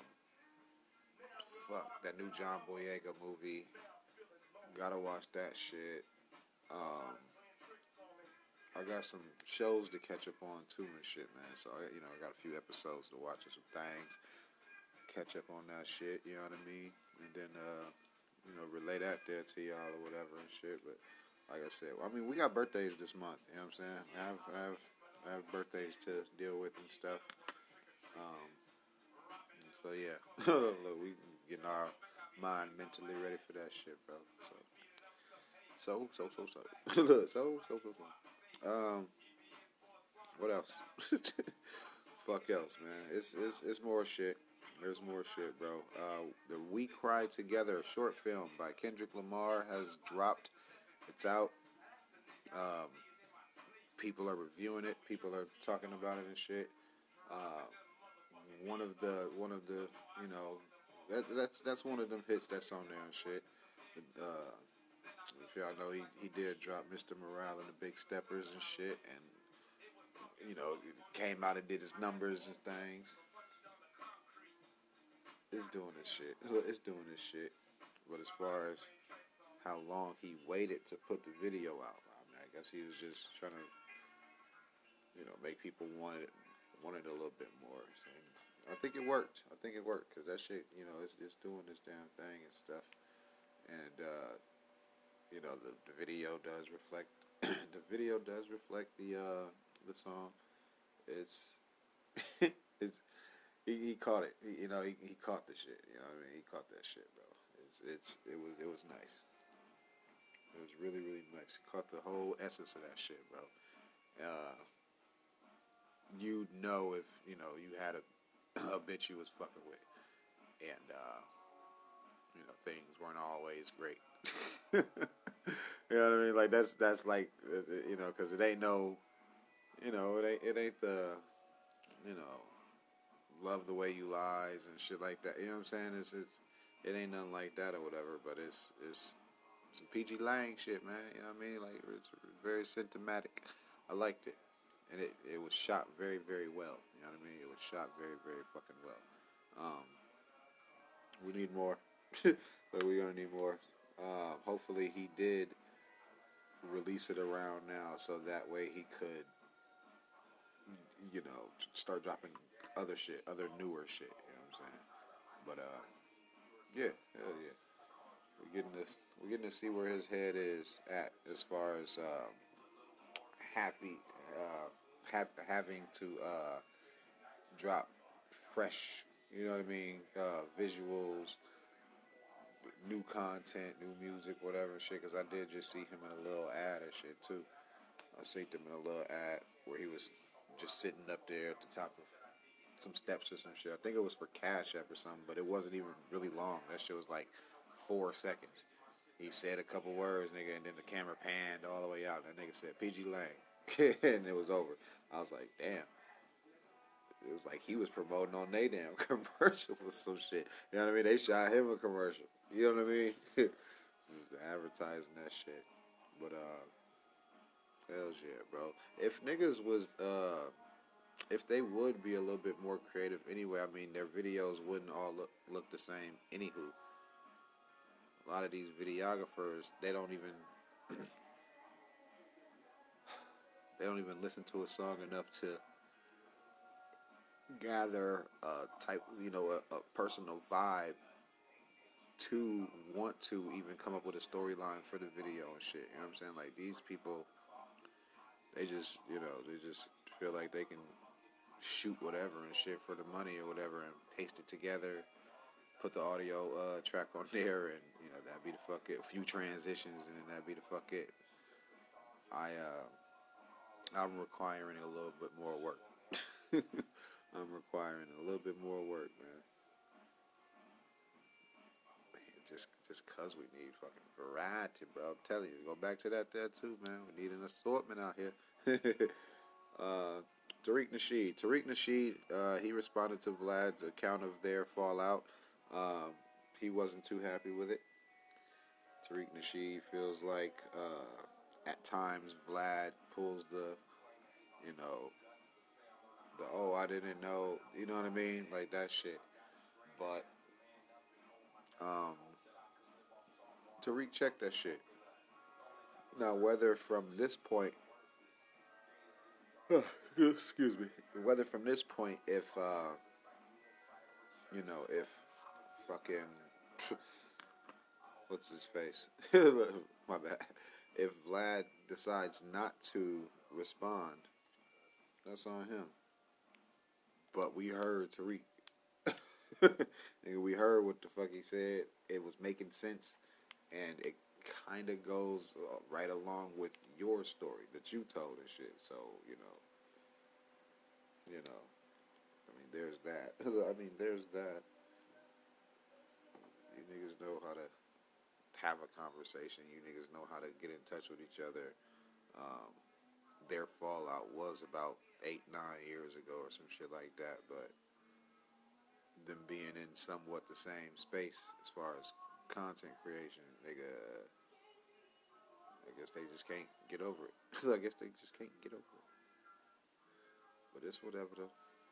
fuck that new John Boyega movie. Gotta watch that shit. Um, I got some shows to catch up on too and shit, man. So you know, I got a few episodes to watch and some things. Catch up on that shit, you know what I mean? And then, uh, you know, relay that there to y'all or whatever and shit. But like I said, I mean, we got birthdays this month, you know what I'm saying? I have, I have, I have birthdays to deal with and stuff. Um, so yeah, look, we getting our mind mentally ready for that shit, bro. So, so, so, so, so, look, so, so, so, so. Um, what else? Fuck else, man. It's, it's, it's more shit. There's more shit, bro. Uh, the We Cry Together short film by Kendrick Lamar has dropped. It's out. Um, people are reviewing it. People are talking about it and shit. Uh, one of the, one of the, you know, that, that's that's one of them hits that's on there and shit. Uh, if y'all know, he, he did drop Mister Morale and the Big Steppers and shit, and you know, came out and did his numbers and things. It's doing this shit. It's doing this shit. But as far as how long he waited to put the video out, I mean, I guess he was just trying to, you know, make people want it, want it a little bit more. And I think it worked. I think it worked because that shit, you know, it's, it's doing this damn thing and stuff. And uh, you know, the, the video does reflect. the video does reflect the uh, the song. It's it's he, he caught it. He, you know, he, he caught the shit. You know what I mean? He caught that shit, bro. It's it's it was it was nice. It was really really nice. He caught the whole essence of that shit, bro. Uh, you'd know if you know you had a a bitch you was fucking with, and uh, you know things weren't always great. You know what I mean? Like that's that's like uh, you know because it ain't no, you know it ain't it ain't the, you know, love the way you lies and shit like that. You know what I'm saying? It's it's it ain't nothing like that or whatever. But it's it's some P G Lang shit, man. You know what I mean? Like it's very symptomatic. I liked it. And it, it was shot very, very well. You know what I mean? It was shot very, very fucking well. Um, we need more. But we're going to need more. Um, hopefully he did release it around now so that way he could, you know, start dropping other shit, other newer shit. You know what I'm saying? But, uh, yeah, hell yeah. We're getting this, we're getting to see where his head is at as far as, um, happy, uh, have, having to uh, drop fresh, you know what I mean, uh, visuals, new content, new music, whatever shit. Because I did just see him in a little ad and shit too. I seen him in a little ad where he was just sitting up there at the top of some steps or some shit. I think it was for Cash App or something, but it wasn't even really long. That shit was like four seconds. He said a couple words, nigga, and then the camera panned all the way out. And that nigga said P G Lang. And it was over. I was like, damn. It was like he was promoting on they damn commercial or some shit. You know what I mean? They shot him a commercial. You know what I mean? Just advertising that shit. But, uh, hell yeah, bro. If niggas was, uh, if they would be a little bit more creative anyway, I mean, their videos wouldn't all look, look the same. Anywho, a lot of these videographers, they don't even, they don't even listen to a song enough to gather a type, you know, a, a personal vibe to want to even come up with a storyline for the video and shit. You know what I'm saying? Like these people, they just, you know, they just feel like they can shoot whatever and shit for the money or whatever and paste it together, put the audio uh, track on there, and you know that'd be the fuck it. A few transitions and then that'd be the fuck it. I uh, I'm requiring a little bit more work. I'm requiring a little bit more work, man. Man, just just cause we need fucking variety, bro. I'm telling you, go back to that there too, man. We need an assortment out here. uh, Tariq Nasheed. Tariq Nasheed, uh, he responded to Vlad's account of their fallout. Um, he wasn't too happy with it. Tariq Nasheed feels like uh, at times Vlad pulls the, you know, the oh I didn't know, you know what I mean, like that shit. But um, Tariq checked that shit. Now whether from this point, excuse me, whether from this point if uh, you know if fucking what's his face, my bad, if Vlad decides not to respond, that's on him. But we heard Tariq. And we heard what the fuck he said. It was making sense, and it kind of goes right along with your story that you told and shit. So you know, you know, I mean, there's that. I mean, there's that. You niggas know how to have a conversation. You niggas know how to get in touch with each other. Um, their fallout was about eight, nine years ago or some shit like that, but them being in somewhat the same space as far as content creation, nigga, I guess they just can't get over it. I guess they just can't get over it. But it's whatever though.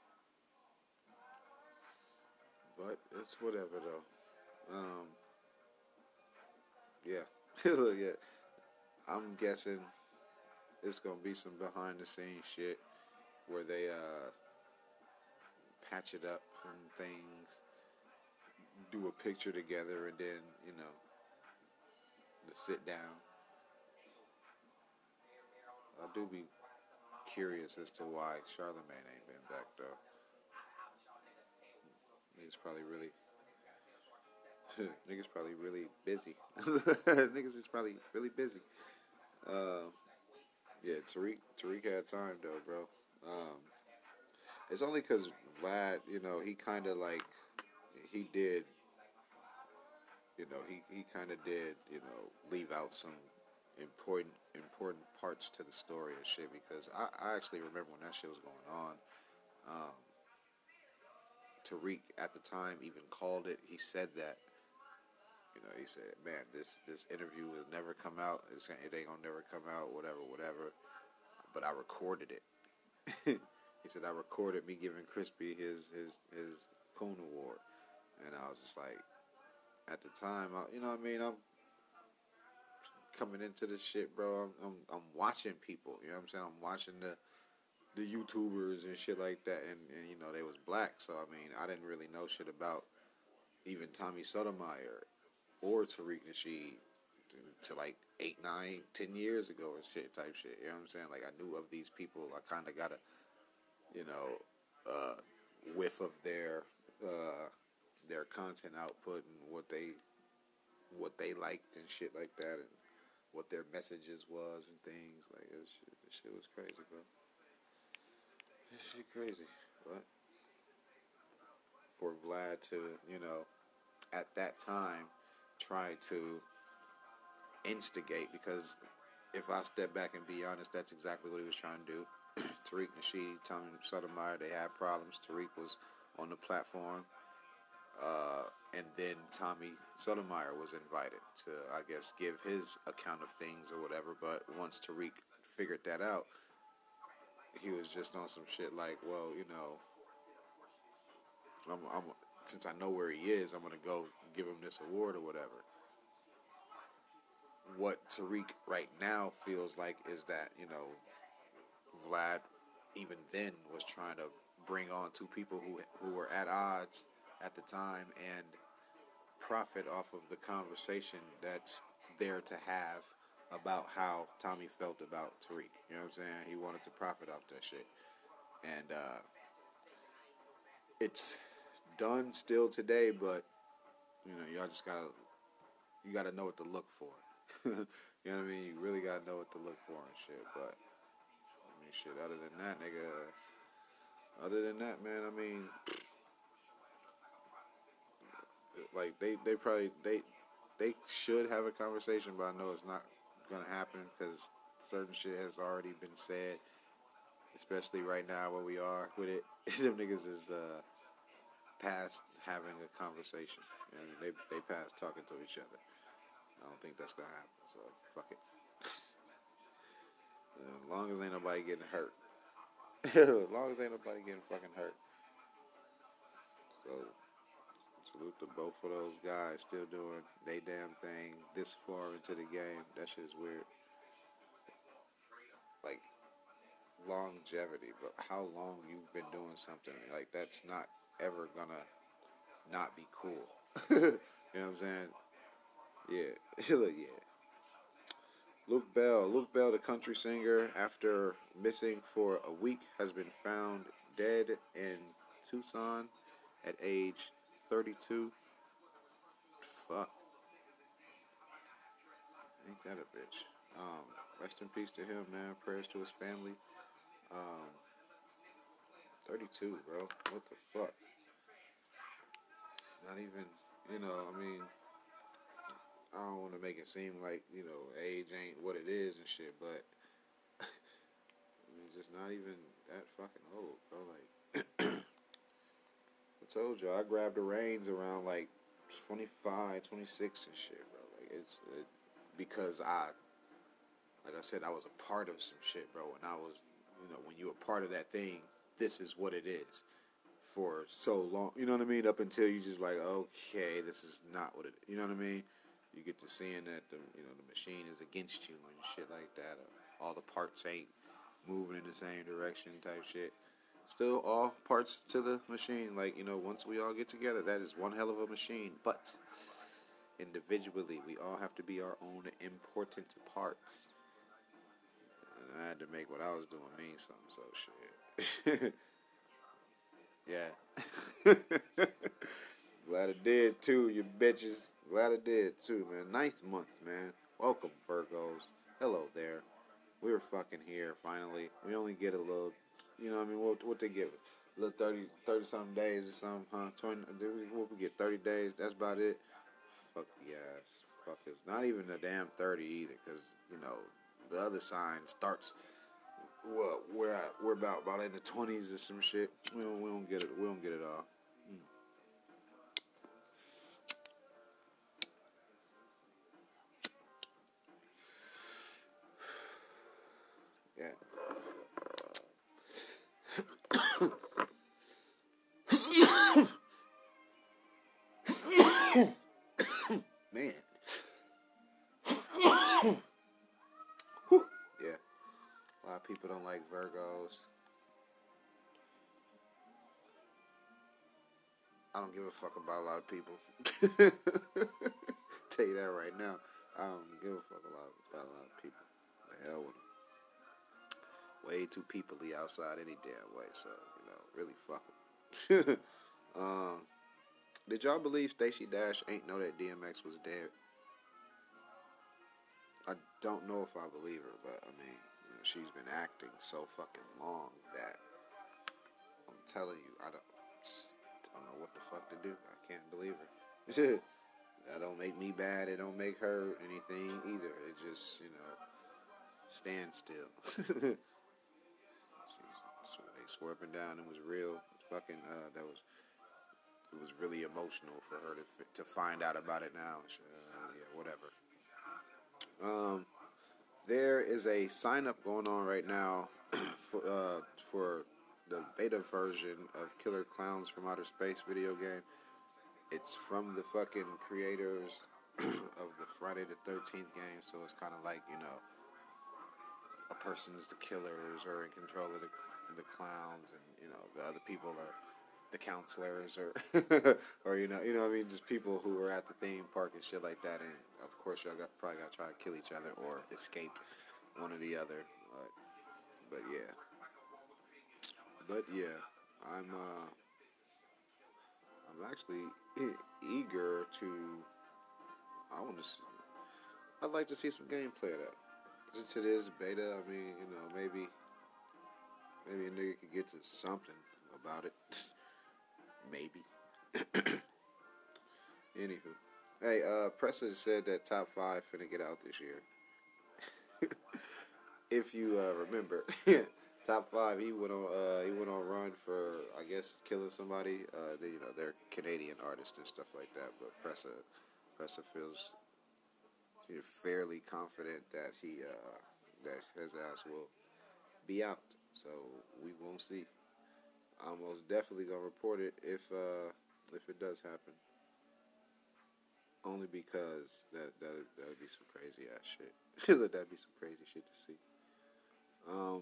But it's whatever though. Um, yeah, yeah. I'm guessing it's gonna be some behind the scenes shit. where they uh, patch it up and things, do a picture together, and then you know the sit down. I do be curious as to why Charlemagne ain't been back though. He's probably really niggas probably really busy. Niggas is probably really busy. Uh, yeah, Tariq Tariq had time though, bro. Um, it's only because Vlad, you know, he kind of like he did, you know, he, he kind of did, you know, leave out some important important parts to the story and shit. Because I, I actually remember when that shit was going on. Um, Tariq at the time even called it. He said that. You know, he said, "Man, this this interview will never come out. It's, it ain't gonna never come out. Whatever, whatever." But I recorded it. He said I recorded me giving Crispy his his his Coon Award, and I was just like, at the time, I, you know what I mean? I'm coming into this shit, bro. I'm, I'm I'm watching people. You know what I'm saying? I'm watching the the YouTubers and shit like that, and, and you know they was black, so I mean I didn't really know shit about even Tommy Sotomayor or Tariq Nasheed to, to like eight, nine, ten years ago or shit type shit. You know what I'm saying? Like I knew of these people. I kind of got a, you know, uh, whiff of their uh, their content output and what they what they liked and shit like that, and what their messages was and things like this shit. This shit was crazy, bro. This shit crazy, but for Vlad to, you know, at that time try to instigate, because if I step back and be honest, that's exactly what he was trying to do. Tariq Nasheed, Tommy Sotomayor, they had problems. Tariq was on the platform, uh, and then Tommy Sotomayor was invited to, I guess, give his account of things or whatever. But once Tariq figured that out, he was just on some shit like, well, you know, I'm, I'm since I know where he is, I'm gonna go give him this award or whatever. What Tariq right now feels like is that, you know, Vlad even then was trying to bring on two people who who were at odds at the time and profit off of the conversation that's there to have about how Tommy felt about Tariq. You know what I'm saying? He wanted to profit off that shit. And uh, it's done still today, but you know, y'all just gotta you gotta know what to look for. You know what I mean? You really gotta know what to look for and shit. But I mean, shit. Other than that, nigga. Other than that, man. I mean, like they, they probably they they should have a conversation, but I know it's not gonna happen because certain shit has already been said. Especially right now where we are with it, them niggas is uh, past having a conversation. You know, they they past talking to each other. I don't think that's gonna happen. So fuck it. As long as ain't nobody getting hurt. As long as ain't nobody getting fucking hurt. So salute to both of those guys still doing they damn thing this far into the game. That shit's weird. Like longevity, but how long you've been doing something like that's not ever gonna not be cool. You know what I'm saying? Yeah, look, yeah. Luke Bell, Luke Bell, the country singer, after missing for a week, has been found dead in Tucson at age thirty-two. Fuck, ain't that a bitch? Um, rest in peace to him, man. Prayers to his family. Um, thirty-two, bro. What the fuck? Not even, you know, I mean, I don't want to make it seem like, you know, age ain't what it is and shit, but I mean, just not even that fucking old, bro. Like, I told you, I grabbed the reins around like twenty-five, twenty-six and shit, bro. Like, it's it, because I, like I said, I was a part of some shit, bro. And I was, you know, when you're a part of that thing, this is what it is. For so long, you know what I mean? Up until you just like, okay, this is not what it is. You know what I mean? You get to seeing that the you know the machine is against you and shit like that. Or all the parts ain't moving in the same direction type shit. Still all parts to the machine. Like, you know, once we all get together, that is one hell of a machine. But individually, we all have to be our own important parts. And I had to make what I was doing mean something, so shit. Yeah. Glad I did too, you bitches. Glad I did too, man. Ninth month, man. Welcome, Virgos. Hello there. We're fucking here, finally. We only get a little, you know what I mean? What, what they give us? A little thirty, thirty something days or something, huh? twenty, what we get, thirty days? That's about it? Fuck yes. Fuck us. Not even a damn thirty either, because, you know, the other sign starts, well, we're at, we're about, about in the twenties or some shit. We don't, we don't get it. We don't get it all. Mm. Yeah. Man. Yeah. A lot of people don't like Virgos. I don't give a fuck about a lot of people. Tell you that right now. I don't give a fuck a lot about a lot of people. The hell with them. Way too peoply outside any damn way. So, you know, really fuck them. um, did y'all believe Stacey Dash ain't know that D M X was dead? I don't know if I believe her, but I mean, you know, she's been acting so fucking long that I'm telling you, I don't, I don't know what the fuck to do. I can't believe her. That don't make me bad. It don't make her anything either. It just, you know, stand still. So they swore up and down. It was real. Fucking, uh, that was, it was really emotional for her to to find out about it now. Uh, yeah, whatever. Um, there is a sign up going on right now for uh, for the beta version of Killer Clowns from Outer Space video game. It's from the fucking creators of the Friday the thirteenth game, so it's kind of like, you know, a person is the killers or in control of the the clowns, and you know the other people are the counselors, or or you know you know what I mean, just people who are at the theme park and shit like that, and of course y'all got, probably got to try to kill each other or escape one or the other, but but yeah, but yeah, I'm uh I'm actually e- eager to. I want to. I'd like to see some gameplay of that. Since it is beta, I mean, you know, maybe maybe a nigga could get to something about it. Maybe. Anywho, hey, uh, Preston said that top five finna get out this year. If you uh, remember, top five, he went on uh, he went on run for, I guess, killing somebody. Uh, they, you know, they're Canadian artists and stuff like that. But Pressa Pressa feels, you know, fairly confident that he uh, that his ass will be out. So we won't see. I'm most definitely gonna report it if uh, if it does happen. Only because that that that'd be some crazy ass shit. That'd be some crazy shit to see. Um,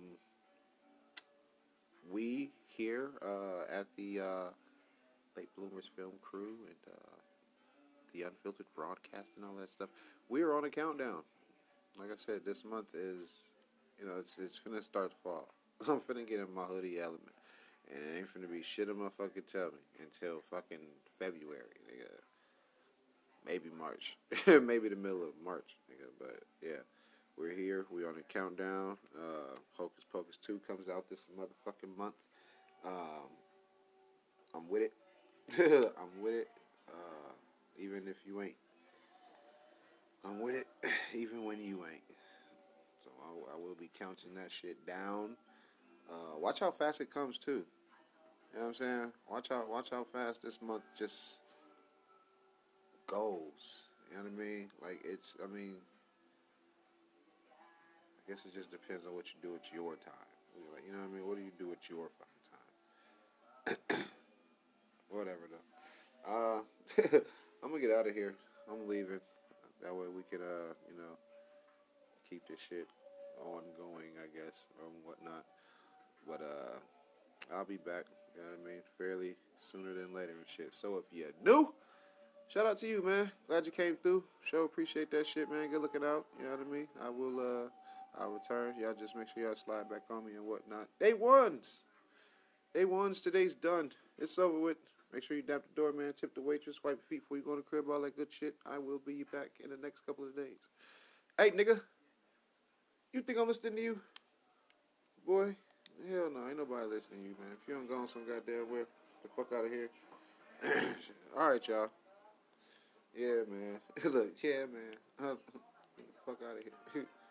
we here uh, at the uh, Late Bloomers Film Crew and uh, the Unfiltered Broadcast and all that stuff, we are on a countdown. Like I said, this month is, you know, it's it's finna start to fall. I'm finna get in my hoodie element, and it ain't finna be shit a motherfucker tell me until fucking February, nigga. Maybe March, maybe the middle of March, nigga. But yeah, we're here. We on a countdown. Uh, Hocus Pocus two comes out this motherfucking month. Um, I'm with it. I'm with it. Uh, even if you ain't, I'm with it. Even when you ain't. So I, I will be counting that shit down. Uh, watch how fast it comes too. You know what I'm saying? Watch how watch how fast this month just goes. You know what I mean? Like it's. I mean, I guess it just depends on what you do with your time. Like, you know what I mean? What do you do with your fucking time? Whatever though. Uh, I'm gonna get out of here. I'm leaving. That way we can, uh, you know, keep this shit ongoing, I guess, or whatnot. But uh, I'll be back. You know what I mean? Fairly sooner than later and shit. So if you're new, shout out to you, man. Glad you came through. Sure appreciate that shit, man. Good looking out. You know what I mean? I will. uh I'll return. Y'all just make sure y'all slide back on me and whatnot. Day ones. Day ones. Today's done. It's over with. Make sure you dap the door, man. Tip the waitress. Wipe your feet before you go to the crib. All that good shit. I will be back in the next couple of days. Hey, nigga. You think I'm listening to you? Boy. Hell no. Ain't nobody listening to you, man. If you don't go on some goddamn where, the fuck out of here. Alright, y'all. Yeah, man. Look, yeah, man. Fuck out of here.